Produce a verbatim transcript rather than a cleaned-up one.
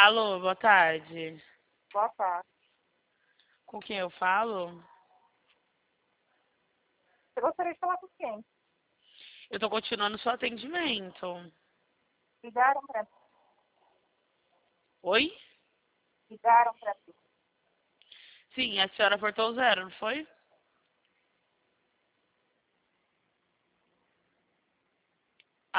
Alô, boa tarde. Boa tarde. Com quem eu falo? Você gostaria de falar com quem? Eu tô continuando seu atendimento. Ligaram para mim. Oi? Ligaram para mim. Sim, a senhora apertou zero, não foi?